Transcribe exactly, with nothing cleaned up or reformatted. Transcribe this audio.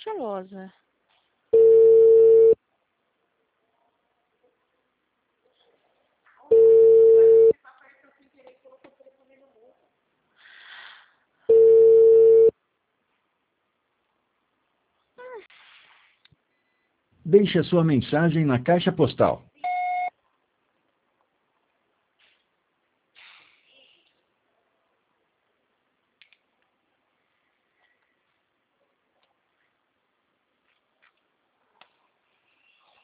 estilosa. Deixe a sua mensagem na caixa postal